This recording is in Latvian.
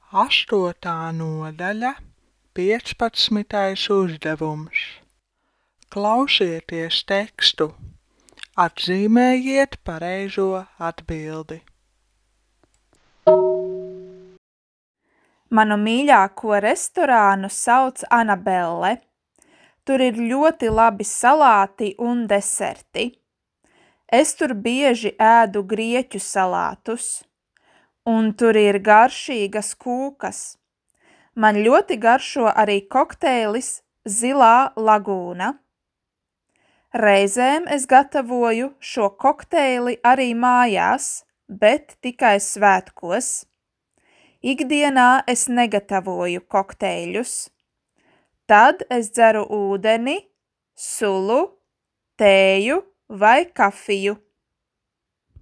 8. nodaļa, 15. uzdevums. Klausieties tekstu. Atzīmējiet pareizo atbildi. Manu mīļāko restorānu sauc Anabelle. Tur ir ļoti labi salāti un deserti. Es tur bieži ēdu grieķu salātus. Un tur ir garšīgas kūkas. Man ļoti garšo arī kokteilis Zilā lagūna. Reizēm es gatavoju šo kokteili arī mājās, bet tikai svētkos. Ikdienā es negatavoju kokteiļus. Tad es dzeru ūdeni, sulu, tēju vai kafiju.